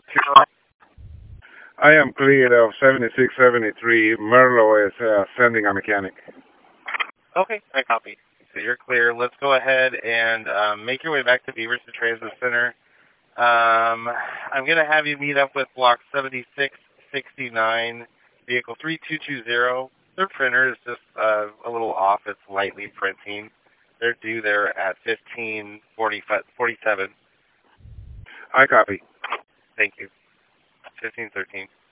I am cleared of 7673. Merlo is sending a mechanic. Okay, I copy. So you're clear. Let's go ahead and make your way back to Beaverton Transit Center. I'm going to have you meet up with block 7669, vehicle 3220. Their printer is just a little off. It's lightly printing. They're due there at 15:47. I copy. Thank you. 15:13.